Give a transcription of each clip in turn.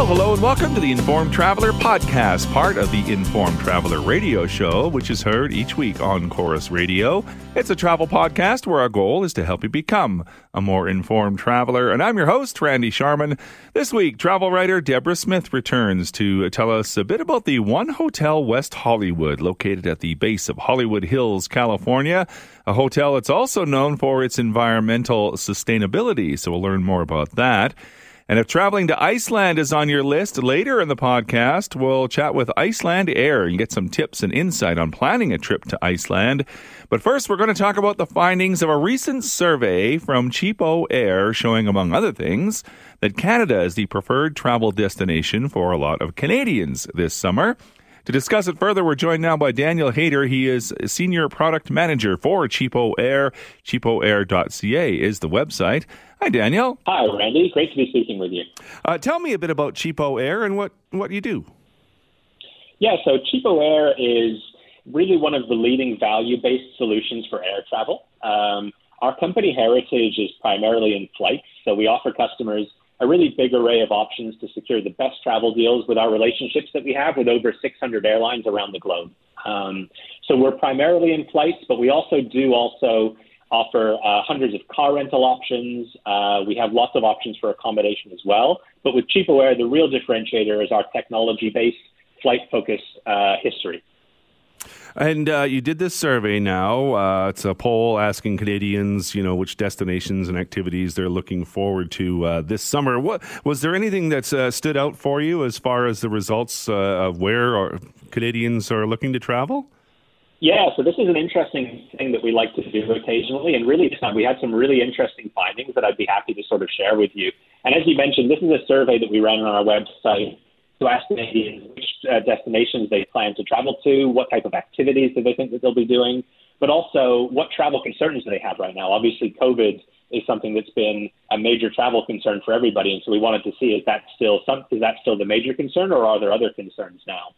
hello, and welcome to the Informed Traveler podcast, part of the Informed Traveler radio show, which is heard each week on Chorus Radio. It's a travel podcast where our goal is to help you become a more informed traveler. And I'm your host, Randy Sharman. This week, travel writer Deborah Smith returns to tell us a bit about the One Hotel West Hollywood, located at the base of Hollywood Hills, California, a hotel that's also known for its environmental sustainability. So we'll learn more about that. And if traveling to Iceland is on your list, later in the podcast, we'll chat with Icelandair and get some tips and insight on planning a trip to Iceland. But first, we're going to talk about the findings of a recent survey from CheapOair showing, among other things, that Canada is the preferred travel destination for a lot of Canadians this summer. To discuss it further, we're joined now by Daniel Hayter. He is Senior Product Manager for CheapOair. CheapOair.ca is the website. Hi, Daniel. Hi, Randy. Great to be speaking with you. Tell me a bit about CheapOair and what you do. Yeah, so CheapOair is really one of the leading value-based solutions for air travel. Our company heritage is primarily in flights, so we offer customers a really big array of options to secure the best travel deals with our relationships that we have with over 600 airlines around the globe. So we're primarily in flights, but we also offer hundreds of car rental options. We have lots of options for accommodation as well. But with CheapOair, the real differentiator is our technology-based, flight-focused history. And you did this survey now. It's a poll asking Canadians, which destinations and activities they're looking forward to this summer. Was there anything that stood out for you as far as the results of where Canadians are looking to travel? Yeah, so this is an interesting thing that we like to do occasionally, and really we had some really interesting findings that I'd be happy to sort of share with you. And as you mentioned, this is a survey that we ran on our website to ask Canadians which destinations they plan to travel to, what type of activities do they think that they'll be doing, but also what travel concerns do they have right now. Obviously, COVID is something that's been a major travel concern for everybody, and so we wanted to see is that still the major concern, or are there other concerns now?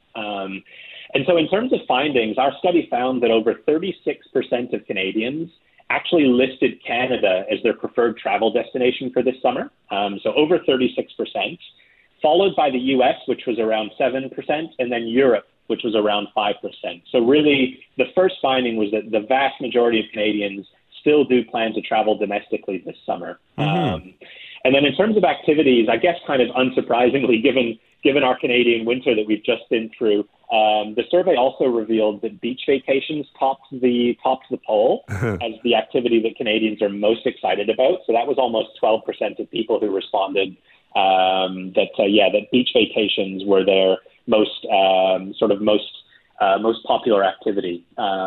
And so in terms of findings, our study found that over 36% of Canadians actually listed Canada as their preferred travel destination for this summer. So over 36%, followed by the U.S., which was around 7%, and then Europe, which was around 5%. So really, the first finding was that the vast majority of Canadians still do plan to travel domestically this summer. Mm-hmm. And then in terms of activities, I guess kind of unsurprisingly, given our Canadian winter that we've just been through, the survey also revealed that beach vacations topped the poll as the activity that Canadians are most excited about. So that was almost 12% of people who responded that beach vacations were their most popular activity.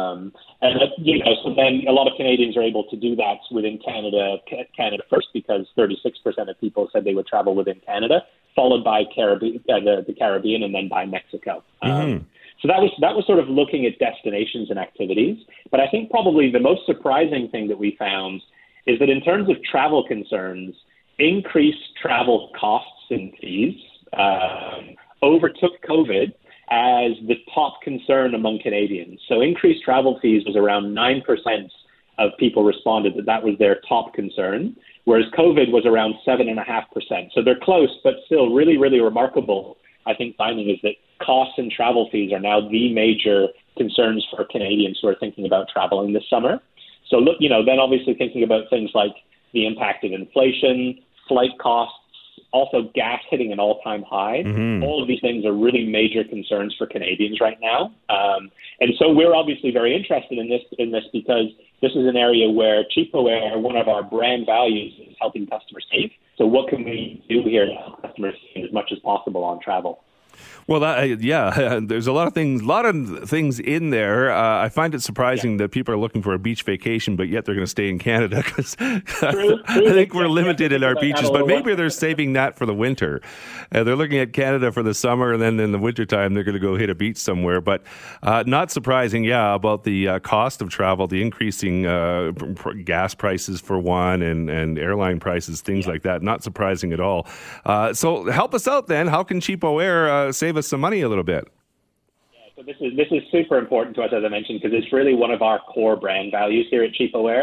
So then a lot of Canadians are able to do that within Canada first, because 36% of people said they would travel within Canada, followed by the Caribbean, and then by Mexico. Mm-hmm. So that was sort of looking at destinations and activities. But I think probably the most surprising thing that we found is that in terms of travel concerns, increased travel costs and fees overtook COVID as the top concern among Canadians. So increased travel fees was around 9% of people responded that was their top concern, whereas COVID was around 7.5%. So they're close, but still really, really remarkable, I think, finding is that costs and travel fees are now the major concerns for Canadians who are thinking about traveling this summer. So look, then obviously thinking about things like the impact of inflation, flight costs, also gas hitting an all-time high. Mm-hmm. All of these things are really major concerns for Canadians right now. And so we're obviously very interested in this because this is an area where CheapOair, one of our brand values, is helping customers save. So what can we do here to help customers save as much as possible on travel? Well, there's a lot of things in there. I find it surprising that people are looking for a beach vacation, but yet they're going to stay in Canada because I think we're limited in our beaches. But maybe they're saving that for the winter. They're looking at Canada for the summer, and then in the wintertime, they're going to go hit a beach somewhere. But not surprising, about the cost of travel, the increasing gas prices for one, and airline prices, things like that. Not surprising at all. So help us out then. How can CheapOair save us some money a little bit? Yeah, so this is super important to us, as I mentioned, because it's really one of our core brand values here at CheapOair.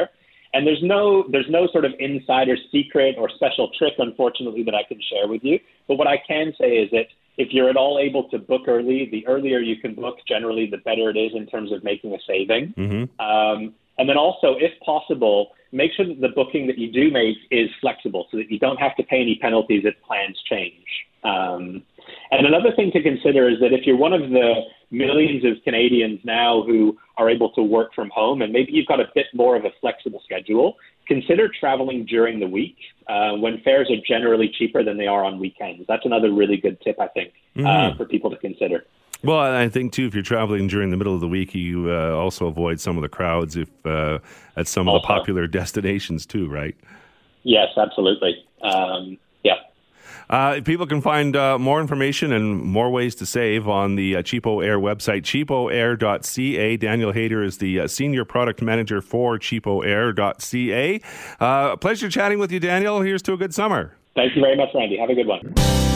And there's no sort of insider secret or special trick, unfortunately, that I can share with you. But what I can say is that if you're at all able to book early, the earlier you can book, generally, the better it is in terms of making a saving. And then also, if possible, make sure that the booking that you do make is flexible so that you don't have to pay any penalties if plans change. And another thing to consider is that if you're one of the millions of Canadians now who are able to work from home and maybe you've got a bit more of a flexible schedule, consider traveling during the week when fares are generally cheaper than they are on weekends. That's another really good tip, I think, for people to consider. Well, I think, too, if you're traveling during the middle of the week, you also avoid some of the crowds at some of the popular destinations, too, right? Yes, absolutely. People can find more information and more ways to save on the Cheapo Air website, cheapoair.ca. Daniel Hayter is the Senior Product Manager for cheapoair.ca. Pleasure chatting with you, Daniel. Here's to a good summer. Thank you very much, Randy. Have a good one.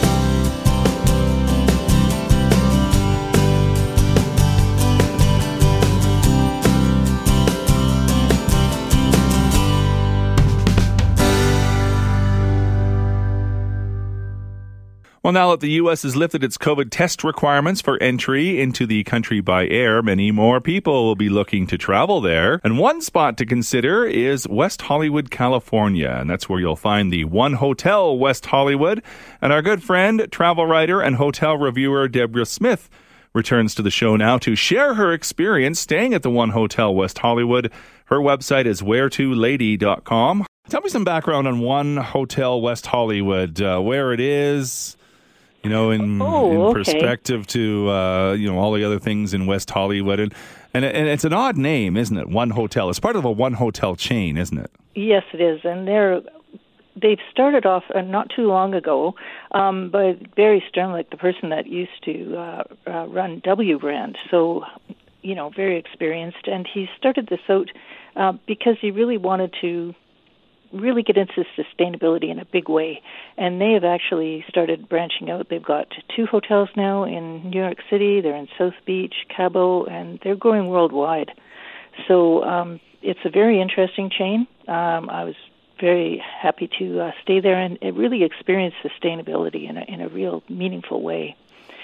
Well, now that the U.S. has lifted its COVID test requirements for entry into the country by air, many more people will be looking to travel there. And one spot to consider is West Hollywood, California. And that's where you'll find the One Hotel West Hollywood. And our good friend, travel writer and hotel reviewer Deborah Smith returns to the show now to share her experience staying at the One Hotel West Hollywood. Her website is wheretolady.com. Tell me some background on One Hotel West Hollywood, where it is, in perspective to, all the other things in West Hollywood. And it's an odd name, isn't it? One Hotel. It's part of a one hotel chain, isn't it? Yes, it is. And they've started off not too long ago by Barry Sternlicht, the person that used to run W Brand. So, very experienced. And he started this out because he really wanted to really get into sustainability in a big way. And they have actually started branching out. They've got 2 hotels now in New York City. They're in South Beach, Cabo, and they're going worldwide. So it's a very interesting chain. I was very happy to stay there and really experience sustainability in a real meaningful way.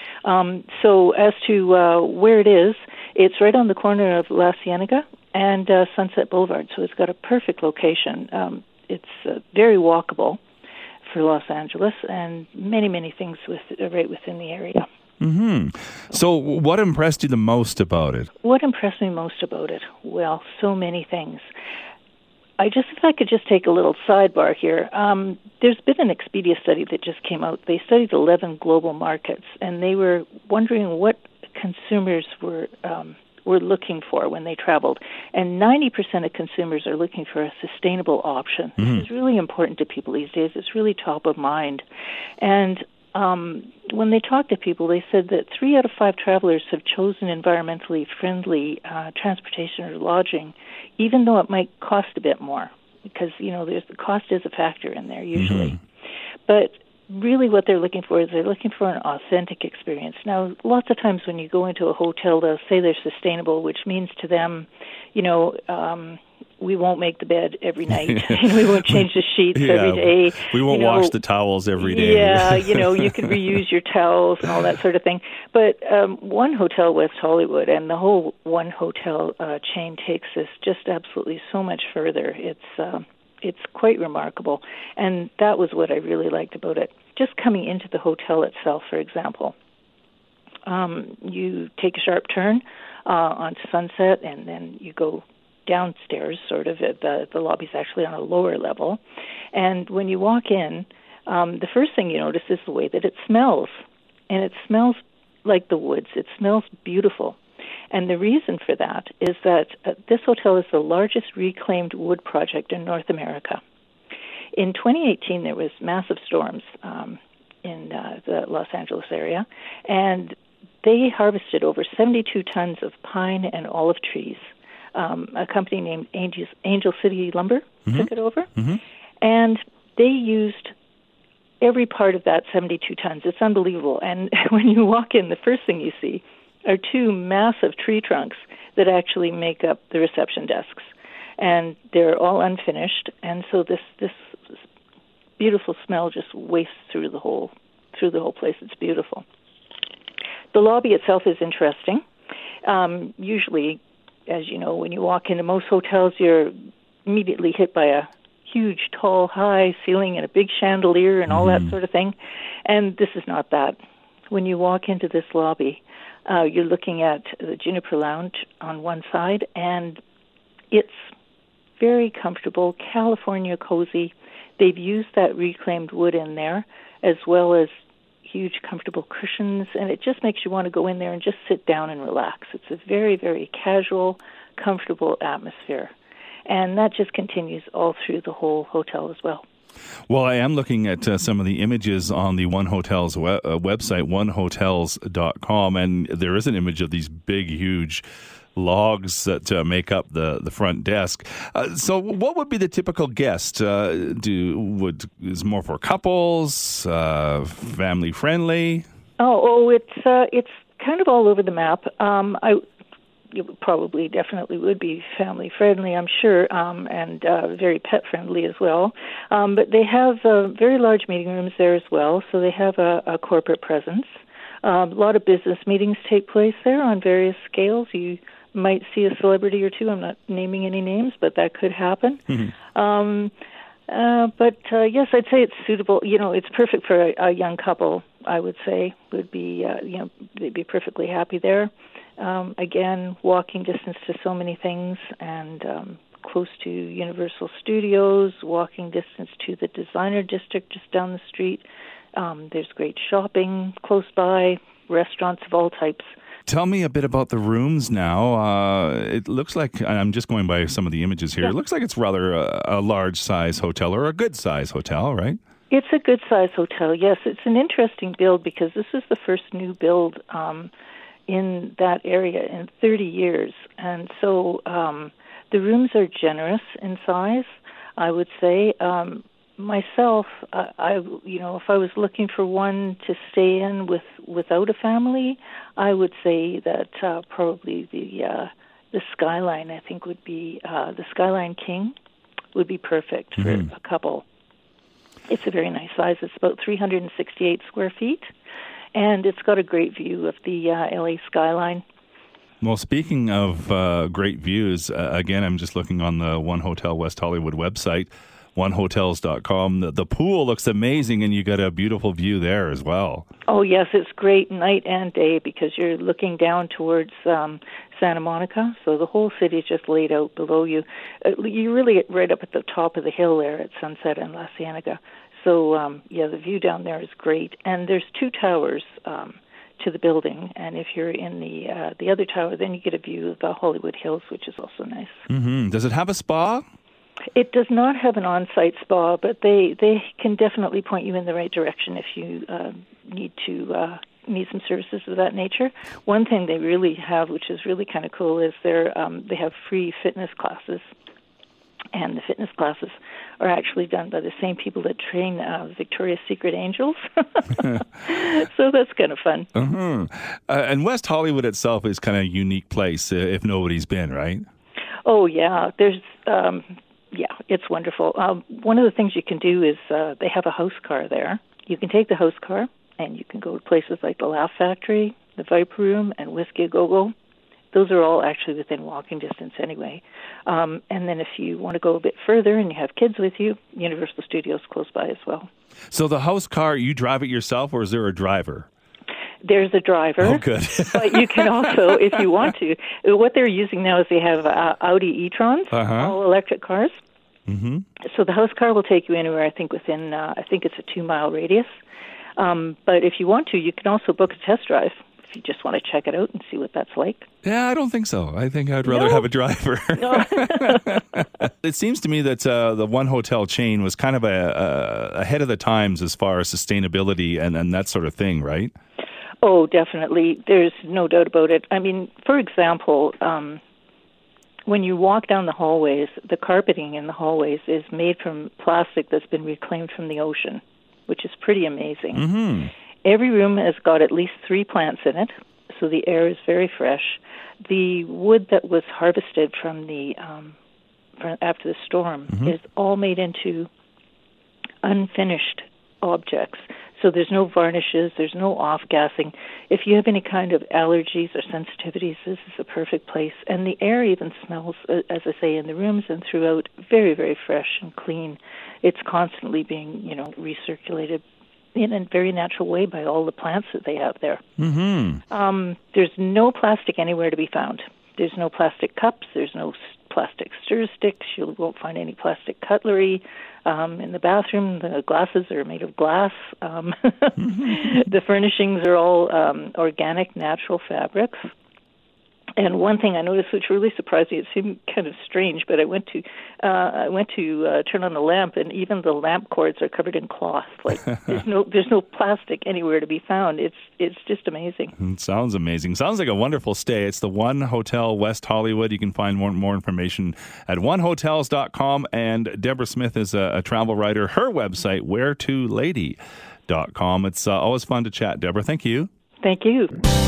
So as to where it is, it's right on the corner of La Cienega and Sunset Boulevard. So it's got a perfect location. It's very walkable for Los Angeles, and many, many things right within the area. Mm-hmm. So what impressed you the most about it? What impressed me most about it? Well, so many things. If I could just take a little sidebar here. There's been an Expedia study that just came out. They studied 11 global markets, and they were wondering what consumers were looking for when they traveled. And 90% of consumers are looking for a sustainable option. Mm-hmm. This is really important to people these days. It's really top of mind. And when they talked to people, they said that 3 out of 5 travelers have chosen environmentally friendly transportation or lodging, even though it might cost a bit more, because, the cost is a factor in there usually. Mm-hmm. But really what they're looking for is they're looking for an authentic experience. Now, lots of times when you go into a hotel, they'll say they're sustainable, which means to them, we won't make the bed every night. We won't change the sheets every day. We won't wash the towels every day. Yeah, you can reuse your towels and all that sort of thing. But One Hotel West Hollywood and the whole One Hotel chain takes this just absolutely so much further. It's quite remarkable. And that was what I really liked about it. Just coming into the hotel itself, for example, you take a sharp turn onto Sunset, and then you go downstairs, sort of. The lobby's actually on a lower level. And when you walk in, the first thing you notice is the way that it smells. And it smells like the woods. It smells beautiful. And the reason for that is that this hotel is the largest reclaimed wood project in North America. In 2018, there was massive storms in the Los Angeles area, and they harvested over 72 tons of pine and olive trees. A company named Angel City Lumber took it over, and they used every part of that 72 tons. It's unbelievable. And when you walk in, the first thing you see are 2 massive tree trunks that actually make up the reception desks. and they're all unfinished, and so this beautiful smell just wafts through the whole place. It's beautiful. The lobby itself is interesting. Usually, as you know, when you walk into most hotels, you're immediately hit by a huge, tall, high ceiling and a big chandelier and all that sort of thing. And this is not that. When you walk into this lobby, you're looking at the Juniper Lounge on one side, and it's very comfortable, California cozy. They've used that reclaimed wood in there, as well as huge, comfortable cushions, and it just makes you want to go in there and just sit down and relax. It's a very, very casual, comfortable atmosphere, and that just continues all through the whole hotel as well. Well, I am looking at some of the images on the One Hotel's website, onehotels.com, and there is an image of these big, huge logs that make up the front desk. So what would be the typical guest? Is more for couples, family friendly? It's kind of all over the map. It probably definitely would be family friendly, I'm sure, and very pet friendly as well. But they have very large meeting rooms there as well, so they have a corporate presence. A lot of business meetings take place there on various scales. You might see a celebrity or two. I'm not naming any names, but that could happen. Mm-hmm. Yes, I'd say it's suitable. It's perfect for a young couple, I would say. Would be, they'd be perfectly happy there. Again, walking distance to so many things, and close to Universal Studios, walking distance to the designer district just down the street. There's great shopping close by, restaurants of all types. Tell me a bit about the rooms now. It looks like, I'm just going by some of the images here, It looks like it's rather a large-size hotel, or a good-size hotel, right? It's a good-size hotel, yes. It's an interesting build because this is the first new build in that area in 30 years. And so the rooms are generous in size, I would say. Myself, if I was looking for one to stay in without a family, I would say that probably the Skyline, I think, would be the Skyline King would be perfect for a couple. It's a very nice size. It's about 368 square feet, and it's got a great view of the LA skyline. Well, speaking of great views, again, I'm just looking on the One Hotel West Hollywood website, onehotels.com. The pool looks amazing, and you got a beautiful view there as well. Oh, yes, it's great night and day because you're looking down towards Santa Monica, so the whole city is just laid out below you. You're really right up at the top of the hill there at Sunset and La Cienega. So, the view down there is great. And there's two towers to the building, and if you're in the other tower, then you get a view of the Hollywood Hills, which is also nice. Mm-hmm. Does it have a spa? It does not have an on-site spa, but they can definitely point you in the right direction if you need some services of that nature. One thing they really have, which is really kind of cool, is they have free fitness classes, and the fitness classes are actually done by the same people that train Victoria's Secret angels. So that's kind of fun. Uh-huh. And West Hollywood itself is kind of a unique place if nobody's been, right? Oh, yeah. There's... it's wonderful. One of the things you can do is they have a house car there. You can take the house car, and you can go to places like the Laugh Factory, the Viper Room, and Whiskey A Go-Go. Those are all actually within walking distance anyway. And then if you want to go a bit further and you have kids with you, Universal Studios close by as well. So the house car, you drive it yourself, or is there a driver? There's a driver. Oh, good. But you can also, if you want to, what they're using now is they have Audi e-trons, all electric cars. Mm-hmm. So the house car will take you anywhere, I think, within, it's a 2-mile radius. But if you want to, you can also book a test drive if you just want to check it out and see what that's like. Yeah, I don't think so. I think I'd rather have a driver. No. It seems to me that the One Hotel chain was kind of ahead of the times as far as sustainability and that sort of thing, right? Oh, definitely. There's no doubt about it. I mean, for example, when you walk down the hallways, the carpeting in the hallways is made from plastic that's been reclaimed from the ocean, which is pretty amazing. Mm-hmm. Every room has got at least 3 plants in it, so the air is very fresh. The wood that was harvested from the after the storm is all made into unfinished objects. So there's no varnishes, there's no off-gassing. If you have any kind of allergies or sensitivities, this is a perfect place. And the air even smells, as I say, in the rooms and throughout, very, very fresh and clean. It's constantly being, recirculated in a very natural way by all the plants that they have there. There's no plastic anywhere to be found. There's no plastic cups. There's no plastic stir sticks. You won't find any plastic cutlery. In the bathroom, the glasses are made of glass. The furnishings are all organic, natural fabrics. And one thing I noticed, which really surprised me, it seemed kind of strange, but I went to turn on the lamp, and even the lamp cords are covered in cloth. Like there's no plastic anywhere to be found. It's just amazing. It sounds amazing. Sounds like a wonderful stay. It's the One Hotel West Hollywood. You can find more information at onehotels.com. And Deborah Smith is a travel writer. Her website, wheretolady.com. It's always fun to chat, Deborah. Thank you. Thank you.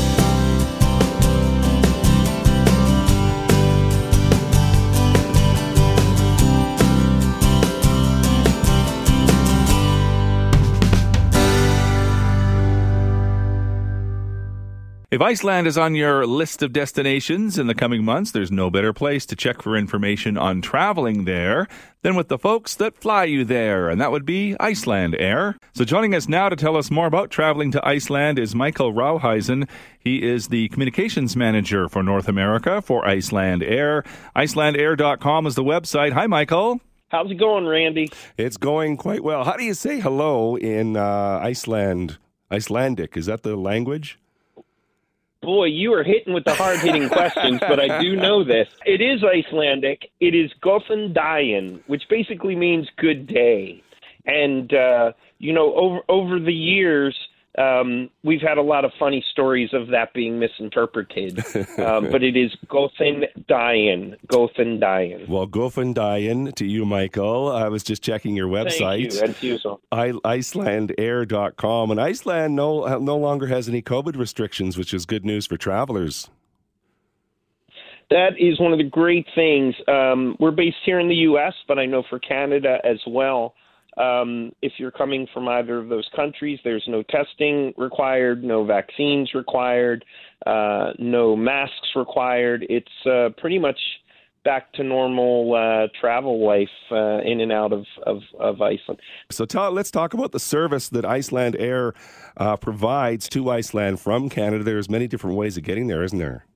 If Iceland is on your list of destinations in the coming months, there's no better place to check for information on traveling there than with the folks that fly you there, and that would be Icelandair. So joining us now to tell us more about traveling to Iceland is Michael Rauheisen. He is the communications manager for North America for Icelandair. Icelandair.com is the website. Hi, Michael. How's it going, Randy? It's going quite well. How do you say hello in Icelandic? Is that the language? Boy, you are hitting with the hard-hitting questions, but I do know this. It is Icelandic. It is Góðan daginn, which basically means good day. And, over the years, we've had a lot of funny stories of that being misinterpreted. But it is Góðan daginn. Góðan daginn. Well, Góðan daginn to you, Michael. I was just checking your website. Thank you, and to you, so. Icelandair.com. And Iceland no longer has any COVID restrictions, which is good news for travelers. That is one of the great things. We're based here in the U.S., but I know for Canada as well. If you're coming from either of those countries, there's no testing required, no vaccines required, no masks required. It's pretty much back to normal travel life in and out of Iceland. So let's talk about the service that Icelandair provides to Iceland from Canada. There's many different ways of getting there, isn't there?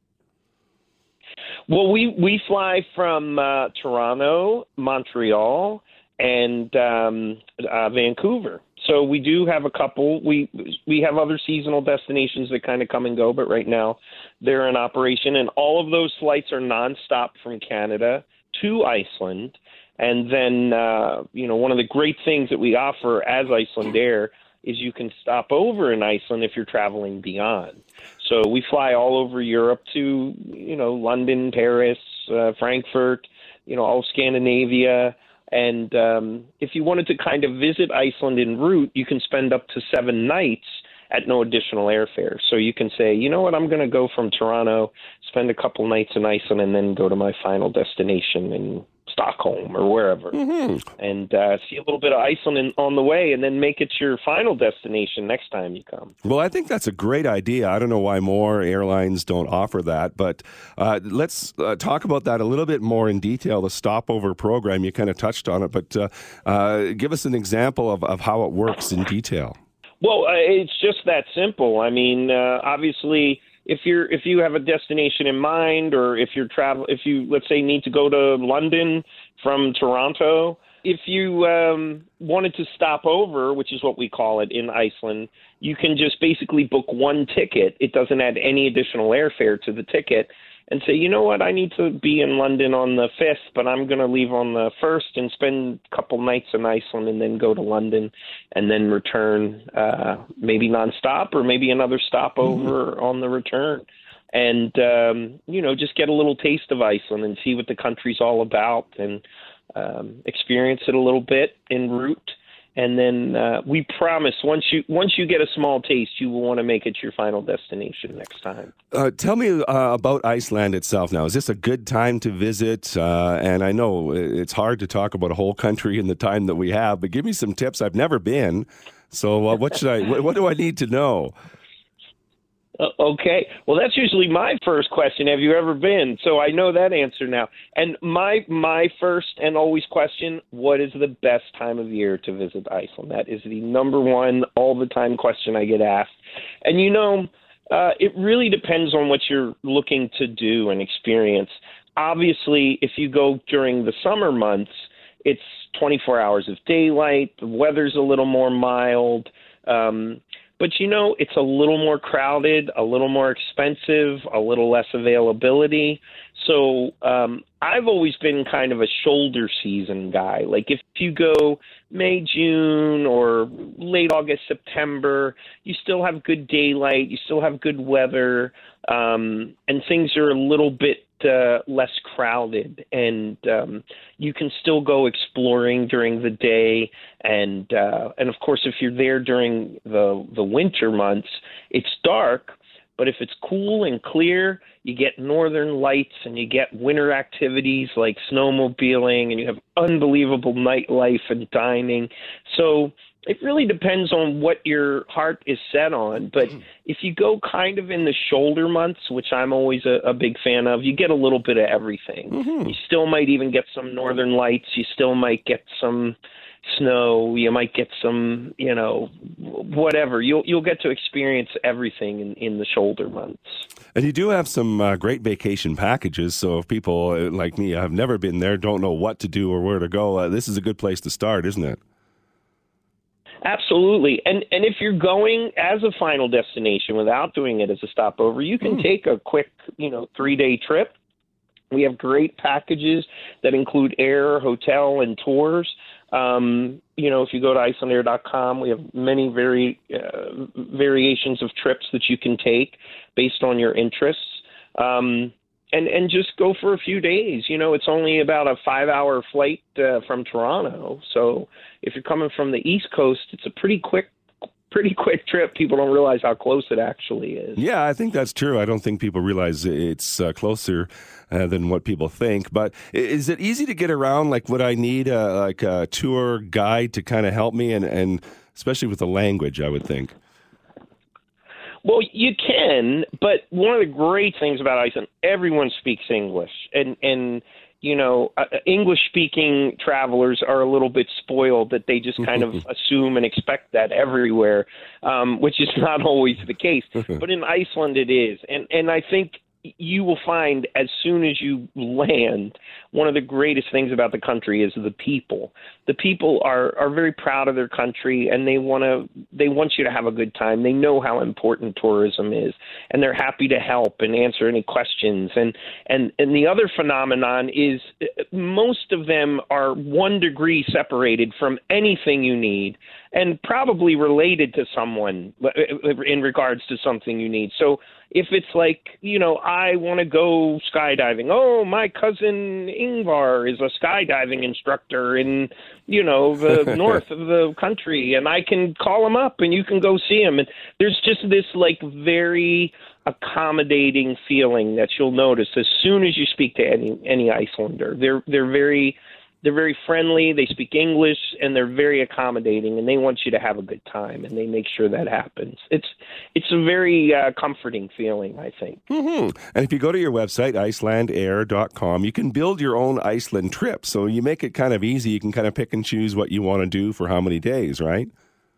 Well, we fly from Toronto, Montreal, and Vancouver. So we do have a couple. We have other seasonal destinations that kind of come and go, but right now they're in operation. And all of those flights are nonstop from Canada to Iceland. And then, one of the great things that we offer as Icelandair is you can stop over in Iceland if you're traveling beyond. So we fly all over Europe to, London, Paris, Frankfurt, all Scandinavia. And if you wanted to kind of visit Iceland en route, you can spend up to 7 nights at no additional airfare. So you can say, you know what, I'm going to go from Toronto, spend a couple nights in Iceland, and then go to my final destination in Stockholm or wherever, and see a little bit of Iceland on the way, and then make it your final destination next time you come. Well, I think that's a great idea. I don't know why more airlines don't offer that, but let's talk about that a little bit more in detail, the stopover program. You kind of touched on it, but give us an example of how it works in detail. Well, it's just that simple. I mean, obviously, if you have a destination in mind, or if you let's say need to go to London from Toronto, if you wanted to stop over, which is what we call it in Iceland, you can just basically book one ticket. It doesn't add any additional airfare to the ticket, and say, you know what, I need to be in London on the 5th, but I'm going to leave on the 1st and spend a couple nights in Iceland and then go to London and then return, maybe nonstop or maybe another stopover on the return. And, just get a little taste of Iceland and see what the country's all about, and experience it a little bit en route. And then we promise once you get a small taste, you will want to make it your final destination next time. Tell me about Iceland itself now. Is this a good time to visit? And I know it's hard to talk about a whole country in the time that we have, but give me some tips. I've never been. So what do I need to know? Okay. Well, that's usually my first question. Have you ever been? So I know that answer now. And my first and always question, what is the best time of year to visit Iceland? That is the number one all the time question I get asked. And it really depends on what you're looking to do and experience. Obviously, if you go during the summer months, it's 24 hours of daylight. The weather's a little more mild. But, it's a little more crowded, a little more expensive, a little less availability. So I've always been kind of a shoulder season guy. Like if you go May, June, or late August, September, you still have good daylight, you still have good weather, and things are a little bit less crowded, and you can still go exploring during the day, and of course if you're there during the winter months, it's dark, but if it's cool and clear, you get northern lights and you get winter activities like snowmobiling, and you have unbelievable nightlife and dining. So it really depends on what your heart is set on. But if you go kind of in the shoulder months, which I'm always a big fan of, you get a little bit of everything. You still might even get some northern lights. You still might get some snow. You might get some, whatever. You'll get to experience everything in the shoulder months. And you do have some great vacation packages. So if people like me have never been there, don't know what to do or where to go, this is a good place to start, isn't it? Absolutely. And if you're going as a final destination without doing it as a stopover, you can take a quick, 3-day trip. We have great packages that include air, hotel, and tours. If you go to IcelandAir.com, we have many variations of trips that you can take based on your interests. And just go for a few days. It's only about a 5-hour flight from Toronto. So if you're coming from the East Coast, it's a pretty quick trip. People don't realize how close it actually is. Yeah, I think that's true. I don't think people realize it's closer than what people think. But is it easy to get around? Like, would I need a tour guide to kind of help me, and especially with the language, I would think? Well, you can, but one of the great things about Iceland, everyone speaks English, and English-speaking travelers are a little bit spoiled that they just kind of assume and expect that everywhere, which is not always the case. But in Iceland, it is, and I think you will find as soon as you land, one of the greatest things about the country is the people. The people are very proud of their country, and they want you to have a good time. They know how important tourism is, and they're happy to help and answer any questions. And the other phenomenon is most of them are 1 degree separated from anything you need, and probably related to someone in regards to something you need. So if it's like, I want to go skydiving. Oh, my cousin Ingvar is a skydiving instructor in, the north of the country, and I can call him up and you can go see him. And there's just this very accommodating feeling that you'll notice as soon as you speak to any Icelander. They're very friendly, they speak English, and they're very accommodating, and they want you to have a good time, and they make sure that happens. It's a very comforting feeling, I think. And if you go to your website, IcelandAir.com, you can build your own Iceland trip. So you make it kind of easy. You can kind of pick and choose what you want to do for how many days, right?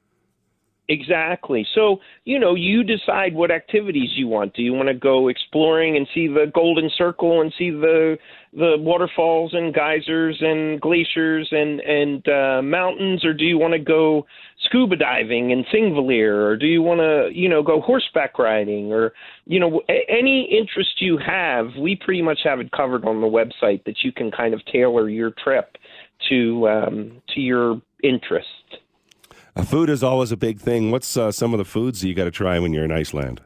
Exactly. So, you decide what activities you want. Do you want to go exploring and see the Golden Circle and see the waterfalls and geysers and glaciers and mountains, or do you want to go scuba diving in Thingvellir, or do you want to, go horseback riding, or, any interest you have? We pretty much have it covered on the website that you can kind of tailor your trip to your interests. Food is always a big thing. What's some of the foods that you got to try when you're in Iceland?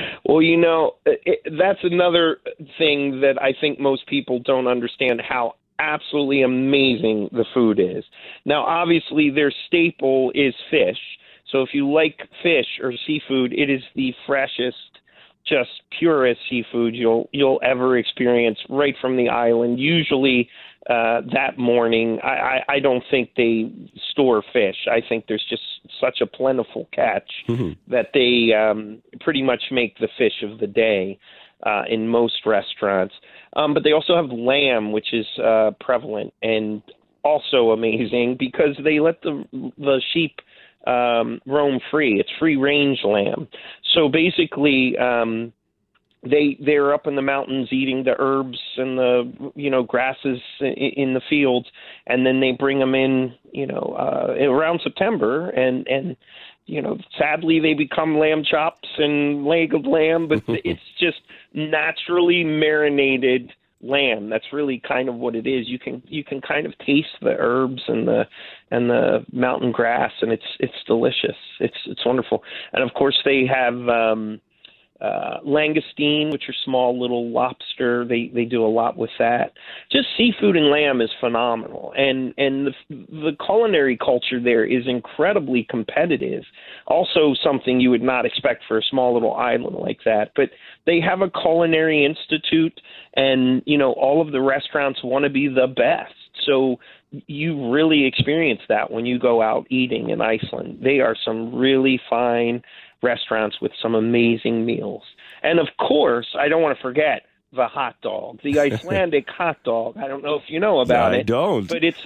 Well, that's another thing that I think most people don't understand how absolutely amazing the food is. Now, obviously, their staple is fish. So if you like fish or seafood, it is the freshest, just purest seafood you'll ever experience right from the island. Usually that morning, I don't think they store fish. I think there's just such a plentiful catch that they pretty much make the fish of the day in most restaurants. But they also have lamb, which is prevalent and also amazing because they let the sheep roam free. It's free range lamb. So basically, they're up in the mountains eating the herbs and the grasses in the fields, and then they bring them in around September, and sadly they become lamb chops and leg of lamb, but it's just naturally marinated lamb. That's really kind of what it is. You can kind of taste the herbs and the mountain grass, and it's delicious. It's wonderful. And of course they have langoustine, which are small little lobster. They do a lot with that. Just seafood and lamb is phenomenal, and the culinary culture there is incredibly competitive. Also, something you would not expect for a small little island like that. But they have a culinary institute, and all of the restaurants want to be the best. So you really experience that when you go out eating in Iceland. They are some really fine restaurants with some amazing meals. And of course, I don't want to forget the hot dog, the Icelandic hot dog. I don't know if you know about it. I don't. But it's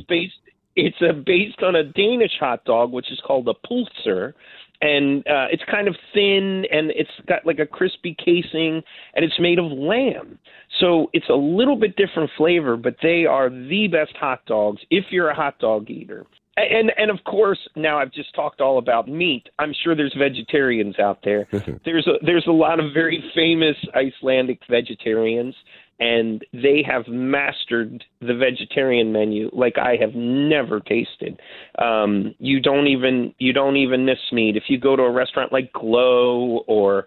based on a Danish hot dog, which is called a pulser. And it's kind of thin, and it's got like a crispy casing, and it's made of lamb. So it's a little bit different flavor, but they are the best hot dogs if you're a hot dog eater. And of course, now I've just talked all about meat. I'm sure there's vegetarians out there. There's a lot of very famous Icelandic vegetarians, and they have mastered the vegetarian menu like I have never tasted. You don't even miss meat. If you go to a restaurant like Glow or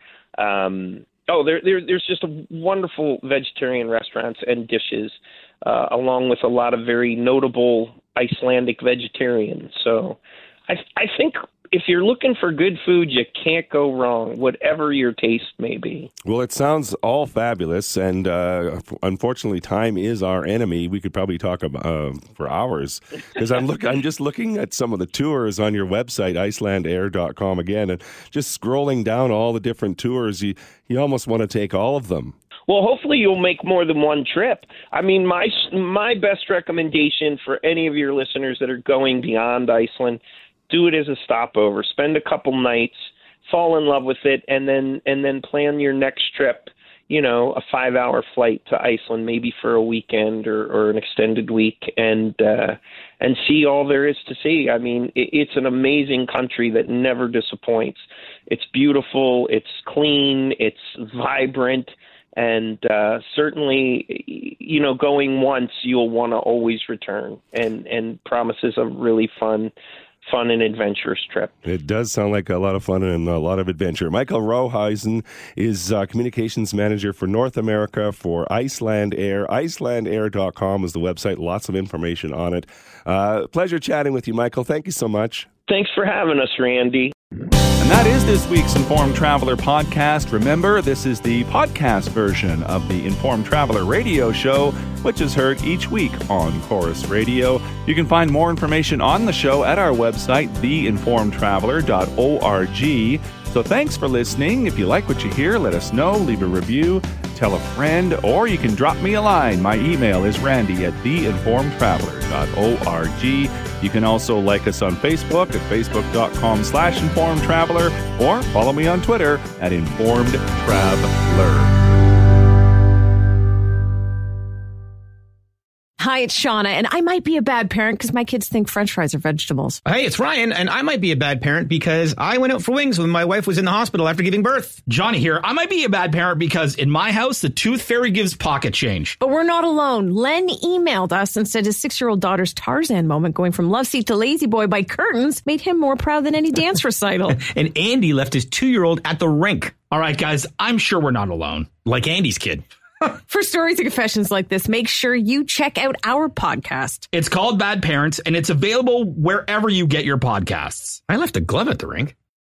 there's just a wonderful vegetarian restaurants and dishes, along with a lot of very notable Icelandic vegetarians. So I think if you're looking for good food, you can't go wrong, whatever your taste may be. Well, it sounds all fabulous, and unfortunately, time is our enemy. We could probably talk about for hours, because I'm just looking at some of the tours on your website, icelandair.com again, and just scrolling down all the different tours. You almost want to take all of them. Well, hopefully you'll make more than one trip. I mean, my best recommendation for any of your listeners that are going beyond Iceland, do it as a stopover. Spend a couple nights, fall in love with it, and then plan your next trip, a 5-hour flight to Iceland, maybe for a weekend or an extended week, and see all there is to see. I mean, it's an amazing country that never disappoints. It's beautiful, it's clean, it's vibrant. And certainly, going once, you'll want to always return, and promises a really fun and adventurous trip. It does sound like a lot of fun and a lot of adventure. Michael Rohuizen is communications manager for North America for Iceland Air. Icelandair.com is the website. Lots of information on it. Pleasure chatting with you, Michael. Thank you so much. Thanks for having us, Randy. And that is this week's Informed Traveler podcast. Remember, this is the podcast version of the Informed Traveler radio show, which is heard each week on Chorus Radio. You can find more information on the show at our website, theinformedtraveler.org. So thanks for listening. If you like what you hear, let us know, leave a review, tell a friend, or you can drop me a line. My email is randy@theinformedtraveler.org. You can also like us on Facebook at facebook.com/informedtraveler, or follow me on Twitter at informedtraveler. Hi, it's Shauna, and I might be a bad parent because my kids think French fries are vegetables. Hey, it's Ryan, and I might be a bad parent because I went out for wings when my wife was in the hospital after giving birth. Johnny here. I might be a bad parent because in my house, the tooth fairy gives pocket change. But we're not alone. Len emailed us and said his 6-year-old daughter's Tarzan moment going from love seat to lazy boy by curtains made him more proud than any dance recital. And Andy left his 2-year-old at the rink. All right, guys, I'm sure we're not alone. Like Andy's kid. For stories and confessions like this, make sure you check out our podcast. It's called Bad Parents, and it's available wherever you get your podcasts. I left a glove at the rink.